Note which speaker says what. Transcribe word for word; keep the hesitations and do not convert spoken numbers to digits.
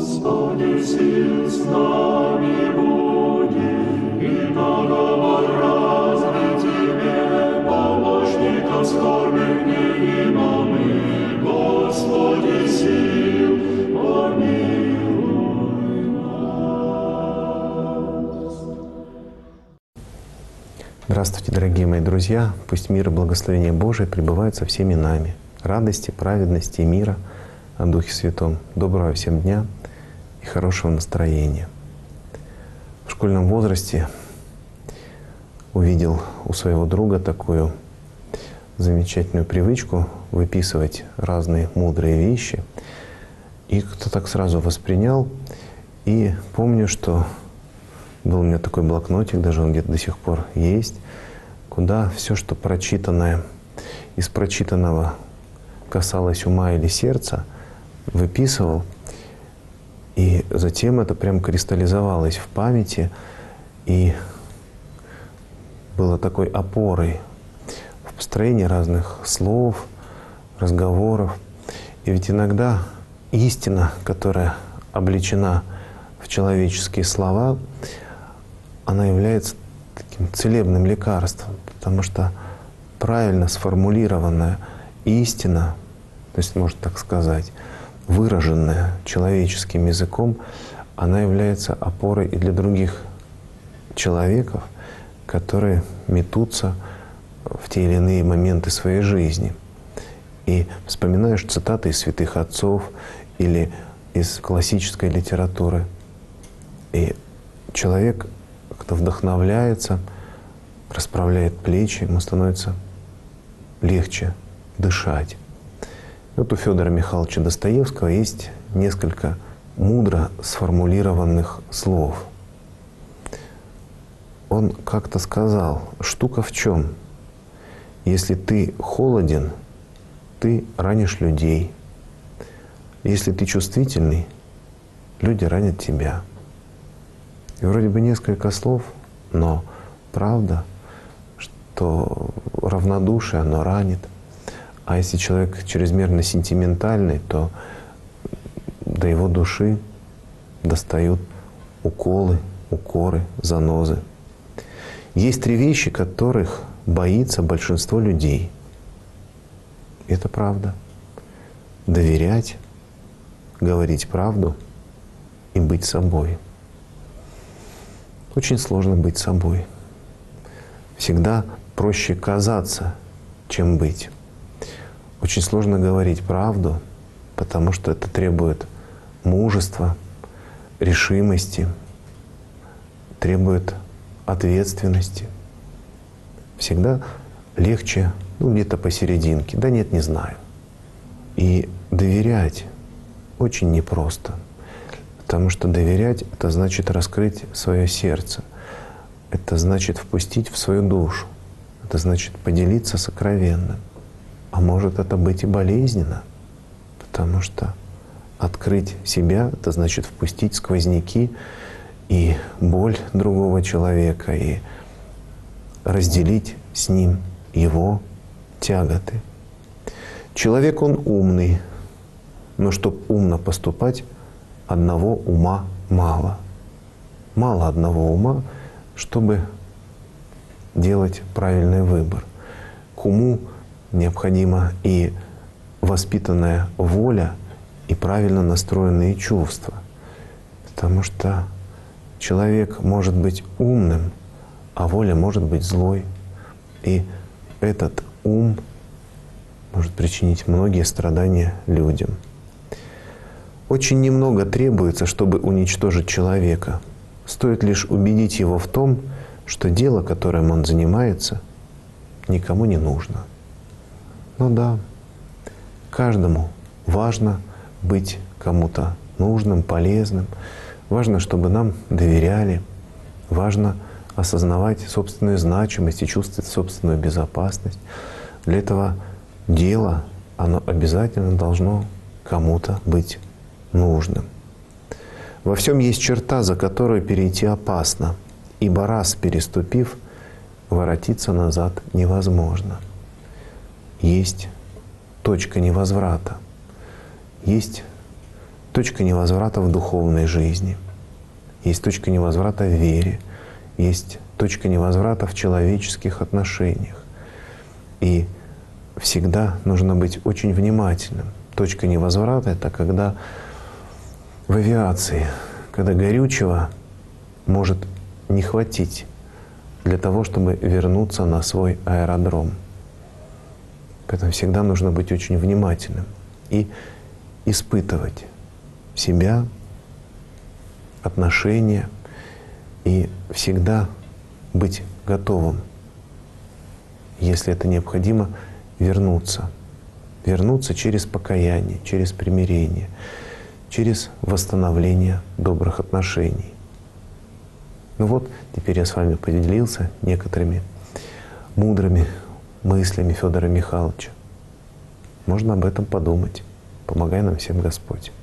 Speaker 1: Господи, сил с нами буди, и договор разный Тебе, помощников скорбных не имамы, Господи, сил, помилуй нас.
Speaker 2: Здравствуйте, дорогие мои друзья! Пусть мир и благословение Божие пребывают со всеми нами. Радости, праведности и мира о Духе Святом. Доброго всем дня и хорошего настроения. В школьном возрасте увидел у своего друга такую замечательную привычку выписывать разные мудрые вещи. И кто так сразу воспринял. И помню, что был у меня такой блокнотик, даже он где-то до сих пор есть, куда все, что прочитанное, из прочитанного касалось ума или сердца, выписывал. И затем это прям кристаллизовалось в памяти и было такой опорой в построении разных слов, разговоров. И ведь иногда истина, которая облечена в человеческие слова, она является таким целебным лекарством, потому что правильно сформулированная истина, то есть, можно так сказать, выраженная человеческим языком, она является опорой и для других человеков, которые метутся в те или иные моменты своей жизни. И вспоминаешь цитаты из святых отцов или из классической литературы. И человек, кто вдохновляется, расправляет плечи, ему становится легче дышать. Вот у Федора Михайловича Достоевского есть несколько мудро сформулированных слов. Он как-то сказал: штука в чем? Если ты холоден, ты ранишь людей. Если ты чувствительный, люди ранят тебя. И вроде бы несколько слов, но правда, что равнодушие, оно ранит. А если человек чрезмерно сентиментальный, то до его души достают уколы, укоры, занозы. Есть три вещи, которых боится большинство людей. Это правда. Доверять, говорить правду и быть собой. Очень сложно быть собой. Всегда проще казаться, чем быть. Очень сложно говорить правду, потому что это требует мужества, решимости, требует ответственности. Всегда легче, ну, где-то посерединке. Да нет, не знаю. И доверять очень непросто. Потому что доверять — это значит раскрыть свое сердце. Это значит впустить в свою душу. Это значит поделиться сокровенным. А может это быть и болезненно, потому что открыть себя — это значит впустить сквозняки и боль другого человека, и разделить с ним его тяготы. Человек, он умный, но чтобы умно поступать, одного ума мало. Мало одного ума, чтобы делать правильный выбор. К уму необходима и воспитанная воля, и правильно настроенные чувства. Потому что человек может быть умным, а воля может быть злой. И этот ум может причинить многие страдания людям. Очень немного требуется, чтобы уничтожить человека. Стоит лишь убедить его в том, что дело, которым он занимается, никому не нужно. Ну да, каждому важно быть кому-то нужным, полезным. Важно, чтобы нам доверяли. Важно осознавать собственную значимость и чувствовать собственную безопасность. Для этого дело, оно обязательно должно кому-то быть нужным. Во всем есть черта, за которую перейти опасно, ибо раз переступив, воротиться назад невозможно. Есть точка невозврата, есть точка невозврата в духовной жизни, есть точка невозврата в вере, есть точка невозврата в человеческих отношениях. И всегда нужно быть очень внимательным. Точка невозврата — это когда в авиации, когда горючего может не хватить для того, чтобы вернуться на свой аэродром. Поэтому всегда нужно быть очень внимательным и испытывать себя, отношения, и всегда быть готовым, если это необходимо, вернуться. Вернуться через покаяние, через примирение, через восстановление добрых отношений. Ну вот, теперь я с вами поделился некоторыми мудрыми мыслями Федора Михайловича. Можно об этом подумать. Помогай нам всем Господь.